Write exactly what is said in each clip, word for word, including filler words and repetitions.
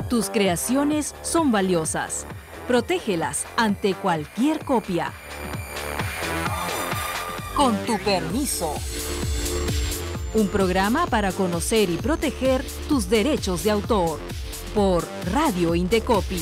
Tus creaciones son valiosas. Protégelas ante cualquier copia. Con tu permiso. Un programa para conocer y proteger tus derechos de autor. Por Radio Indecopi.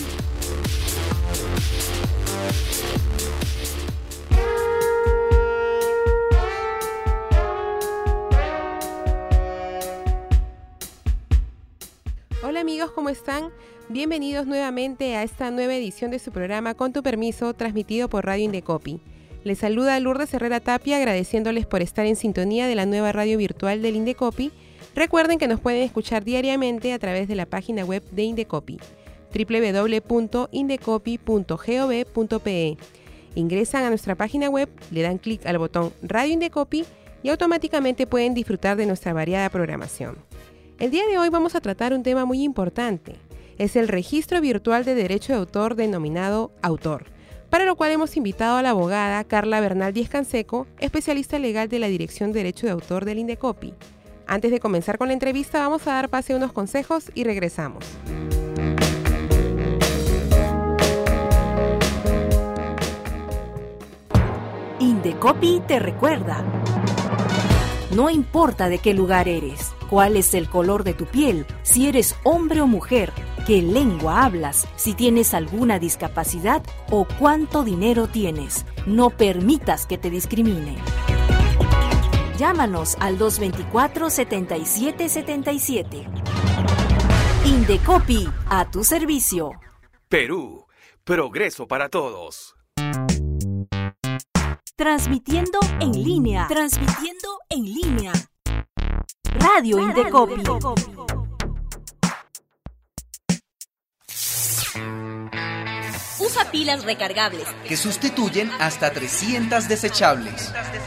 Hola amigos, ¿cómo están? Bienvenidos nuevamente a esta nueva edición de su programa Con tu permiso, transmitido por Radio Indecopi. Les saluda Lourdes Herrera Tapia, agradeciéndoles por estar en sintonía de la nueva radio virtual del Indecopi. Recuerden que nos pueden escuchar diariamente a través de la página web de Indecopi, doble u doble u doble u punto indecopi punto gov punto pe. Ingresan a nuestra página web, le dan clic al botón Radio Indecopi y automáticamente pueden disfrutar de nuestra variada programación. El día de hoy vamos a tratar un tema muy importante. Es el registro virtual de derecho de autor denominado Autor, para lo cual hemos invitado a la abogada Carla Bernal Díez Canseco, especialista legal de la Dirección de Derecho de Autor del Indecopi. Antes de comenzar con la entrevista, vamos a dar pase a unos consejos y regresamos. Indecopi te recuerda. No importa de qué lugar eres, cuál es el color de tu piel, si eres hombre o mujer, qué lengua hablas, si tienes alguna discapacidad o cuánto dinero tienes. No permitas que te discriminen. Llámanos al dos dos cuatro, siete siete siete siete. Indecopi, a tu servicio. Perú, progreso para todos. Transmitiendo en línea. Transmitiendo en línea. Radio Indecopi. Usa pilas recargables que sustituyen hasta trescientas desechables.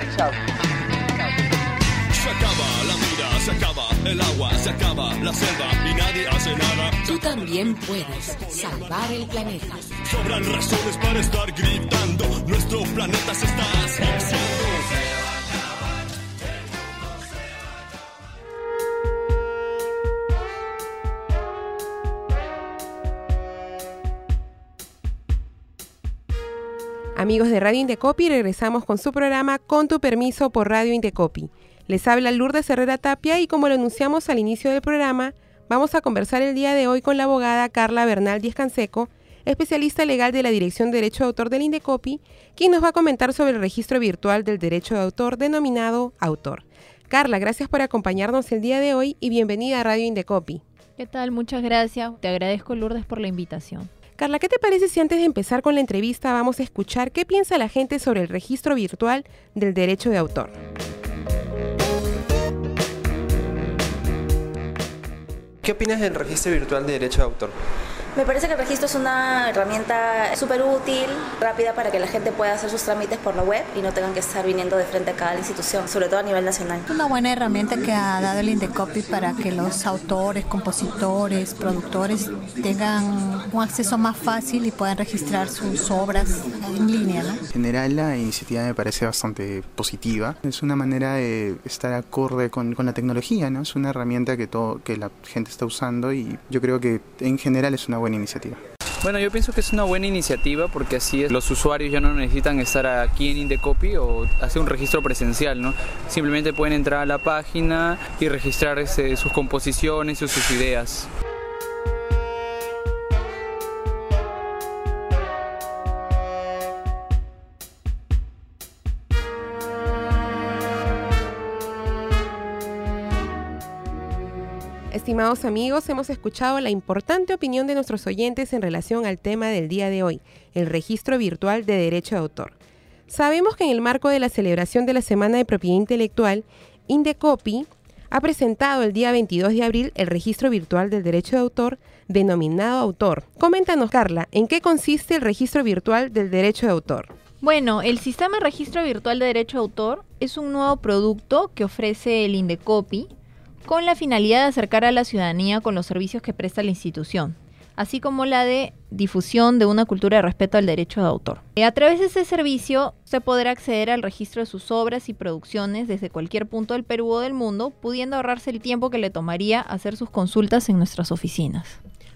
Se acaba la vida, se acaba el agua, se acaba la selva y nadie hace nada. Tú también puedes salvar el planeta. Sobran razones para estar gritando. Nuestro planeta se está asfixiando. Amigos de Radio Indecopi, regresamos con su programa Con tu permiso por Radio Indecopi. Les habla Lourdes Herrera Tapia y como lo anunciamos al inicio del programa, vamos a conversar el día de hoy con la abogada Carla Bernal Díez Canseco, especialista legal de la Dirección de Derecho de Autor del Indecopi, quien nos va a comentar sobre el registro virtual del derecho de autor denominado Autor. Carla, gracias por acompañarnos el día de hoy y bienvenida a Radio Indecopi. ¿Qué tal? Muchas gracias. Te agradezco, Lourdes, por la invitación. Carla, ¿qué te parece si antes de empezar con la entrevista vamos a escuchar qué piensa la gente sobre el registro virtual del derecho de autor? ¿Qué opinas del registro virtual de derecho de autor? Me parece que el registro es una herramienta súper útil, rápida para que la gente pueda hacer sus trámites por la web y no tengan que estar viniendo de frente a cada institución, sobre todo a nivel nacional. Es una buena herramienta que ha dado el Indecopi para que los autores, compositores, productores tengan un acceso más fácil y puedan registrar sus obras en línea, ¿no? En general la iniciativa me parece bastante positiva. Es una manera de estar acorde con, con la tecnología, ¿no? Es una herramienta que, todo, que la gente está usando y yo creo que en general es una buena buena iniciativa. Bueno, yo pienso que es una buena iniciativa porque así es, los usuarios ya no necesitan estar aquí en Indecopi o hacer un registro presencial, ¿no? Simplemente pueden entrar a la página y registrar ese, sus composiciones y sus ideas. Estimados amigos, hemos escuchado la importante opinión de nuestros oyentes en relación al tema del día de hoy, el registro virtual de derecho de autor. Sabemos que en el marco de la celebración de la Semana de Propiedad Intelectual, Indecopi ha presentado el día veintidós de abril el registro virtual del derecho de autor denominado Autor. Coméntanos, Carla, ¿en qué consiste el registro virtual del derecho de autor? Bueno, el sistema de registro virtual de derecho de autor es un nuevo producto que ofrece el Indecopi con la finalidad de acercar a la ciudadanía con los servicios que presta la institución, así como la de difusión de una cultura de respeto al derecho de autor. A través de ese servicio se podrá acceder al registro de sus obras y producciones desde cualquier punto del Perú o del mundo, pudiendo ahorrarse el tiempo que le tomaría hacer sus consultas en nuestras oficinas.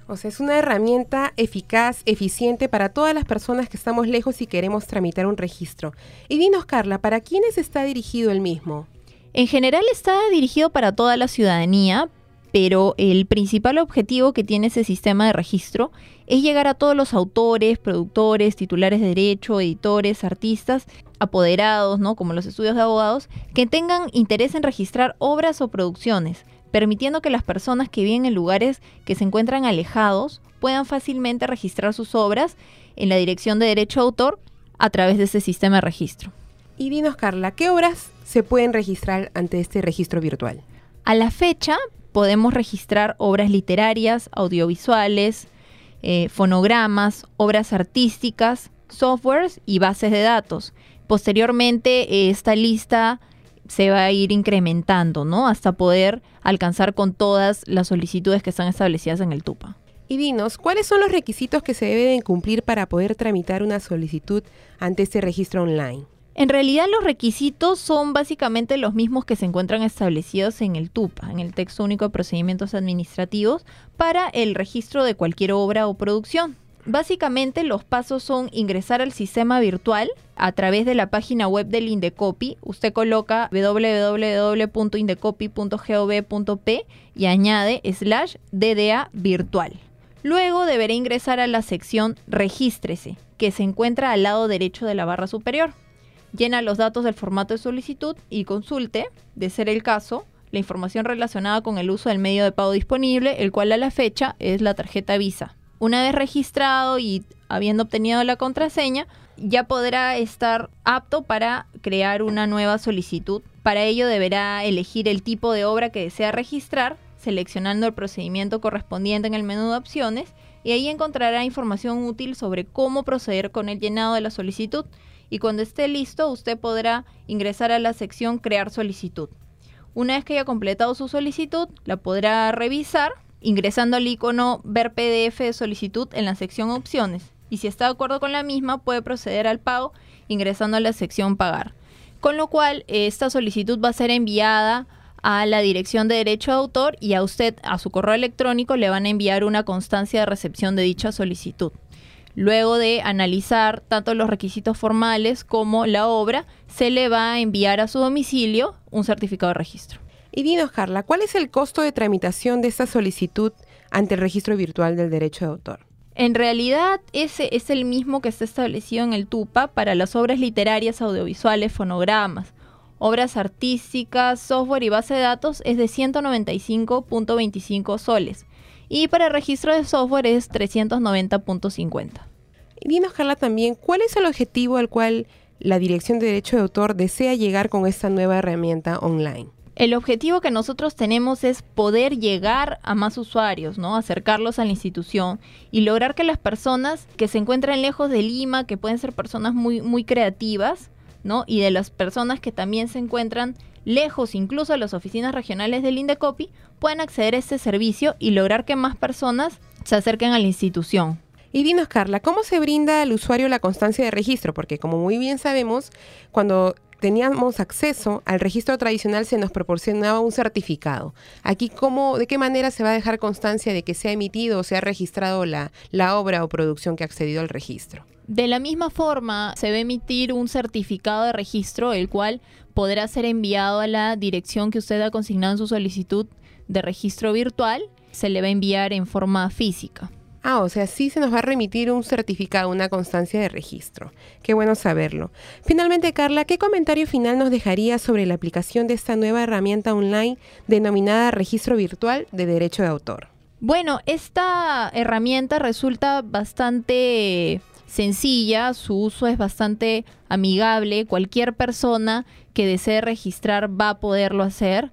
O sea, es una herramienta eficaz, eficiente para todas las personas que estamos lejos y queremos tramitar un registro. Y dinos, Carla, ¿para quiénes está dirigido el mismo? En general está dirigido para toda la ciudadanía, pero el principal objetivo que tiene ese sistema de registro es llegar a todos los autores, productores, titulares de derecho, editores, artistas, apoderados, ¿no? Como los estudios de abogados, que tengan interés en registrar obras o producciones, permitiendo que las personas que viven en lugares que se encuentran alejados puedan fácilmente registrar sus obras en la Dirección de Derecho de Autor a través de este sistema de registro. Y dinos, Carla, ¿qué obras se pueden registrar ante este registro virtual? A la fecha podemos registrar obras literarias, audiovisuales, eh, fonogramas, obras artísticas, softwares y bases de datos. Posteriormente, eh, esta lista se va a ir incrementando, ¿no? Hasta poder alcanzar con todas las solicitudes que están establecidas en el TUPA. Y dinos, ¿cuáles son los requisitos que se deben cumplir para poder tramitar una solicitud ante este registro online? En realidad los requisitos son básicamente los mismos que se encuentran establecidos en el TUPA, en el Texto Único de Procedimientos Administrativos, para el registro de cualquier obra o producción. Básicamente los pasos son ingresar al sistema virtual a través de la página web del Indecopi. Usted coloca doble u doble u doble u punto indecopi punto gov punto pe y añade slash D D A virtual. Luego deberá ingresar a la sección Regístrese, que se encuentra al lado derecho de la barra superior. Llena los datos del formato de solicitud y consulte, de ser el caso, la información relacionada con el uso del medio de pago disponible, el cual a la fecha es la tarjeta Visa. Una vez registrado y habiendo obtenido la contraseña, ya podrá estar apto para crear una nueva solicitud. Para ello deberá elegir el tipo de obra que desea registrar, seleccionando el procedimiento correspondiente en el menú de opciones, y ahí encontrará información útil sobre cómo proceder con el llenado de la solicitud. Y cuando esté listo, usted podrá ingresar a la sección Crear solicitud. Una vez que haya completado su solicitud, la podrá revisar ingresando al icono Ver P D F de solicitud en la sección Opciones. Y si está de acuerdo con la misma, puede proceder al pago ingresando a la sección Pagar. Con lo cual, esta solicitud va a ser enviada a la Dirección de Derecho de Autor y a usted, a su correo electrónico, le van a enviar una constancia de recepción de dicha solicitud. Luego de analizar tanto los requisitos formales como la obra, se le va a enviar a su domicilio un certificado de registro. Y dinos, Carla, ¿cuál es el costo de tramitación de esta solicitud ante el registro virtual del derecho de autor? En realidad, ese es el mismo que está establecido en el TUPA para las obras literarias, audiovisuales, fonogramas, obras artísticas, software y base de datos es de ciento noventa y cinco punto veinticinco soles. Y para el registro de software es trescientos noventa punto cincuenta. Y dinos, Carla, también, ¿cuál es el objetivo al cual la Dirección de Derecho de Autor desea llegar con esta nueva herramienta online? El objetivo que nosotros tenemos es poder llegar a más usuarios, ¿no? Acercarlos a la institución y lograr que las personas que se encuentran lejos de Lima, que pueden ser personas muy, muy creativas, ¿no? Y de las personas que también se encuentran lejos, incluso de las oficinas regionales del Indecopi, puedan acceder a este servicio y lograr que más personas se acerquen a la institución. Y dinos, Carla, ¿cómo se brinda al usuario la constancia de registro? Porque como muy bien sabemos, cuando teníamos acceso al registro tradicional se nos proporcionaba un certificado. Aquí, ¿cómo, ¿de qué manera se va a dejar constancia de que se ha emitido o se ha registrado la, la obra o producción que ha accedido al registro? De la misma forma, se va a emitir un certificado de registro, el cual podrá ser enviado a la dirección que usted ha consignado en su solicitud de registro virtual. Se le va a enviar en forma física. Ah, o sea, sí se nos va a remitir un certificado, una constancia de registro. Qué bueno saberlo. Finalmente, Carla, ¿qué comentario final nos dejaría sobre la aplicación de esta nueva herramienta online denominada Registro Virtual de Derecho de Autor? Bueno, esta herramienta resulta bastante sencilla, su uso es bastante amigable. Cualquier persona que desee registrar va a poderlo hacer.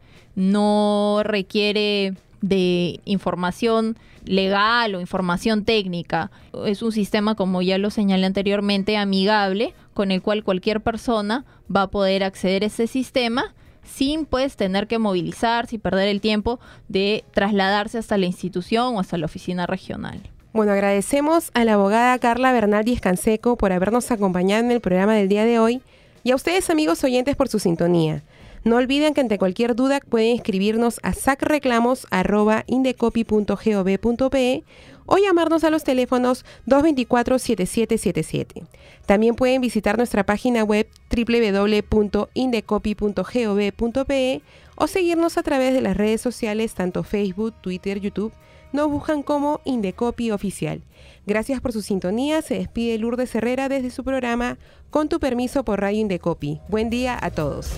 No requiere de información legal o información técnica. Es un sistema, como ya lo señalé anteriormente, amigable, con el cual cualquier persona va a poder acceder a ese sistema sin pues tener que movilizarse y perder el tiempo de trasladarse hasta la institución o hasta la oficina regional. Bueno, agradecemos a la abogada Carla Bernal Díez Canseco por habernos acompañado en el programa del día de hoy y a ustedes, amigos oyentes, por su sintonía. No olviden que ante cualquier duda pueden escribirnos a sacreclamos arroba indecopi punto gov punto pe o llamarnos a los teléfonos dos dos cuatro, siete siete siete siete. También pueden visitar nuestra página web doble u doble u doble u punto indecopy punto gov punto pe o seguirnos a través de las redes sociales, tanto Facebook, Twitter, YouTube. Nos buscan como Indecopy Oficial. Gracias por su sintonía. Se despide Lourdes Herrera desde su programa Con tu permiso por Radio Indecopy. Buen día a todos.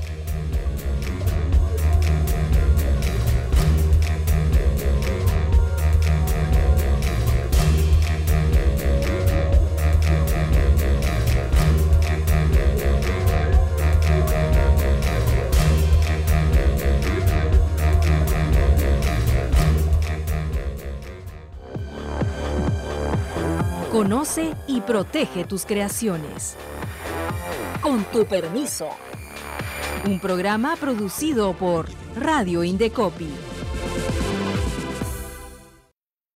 Conoce y protege tus creaciones. Con tu permiso. Un programa producido por Radio Indecopy.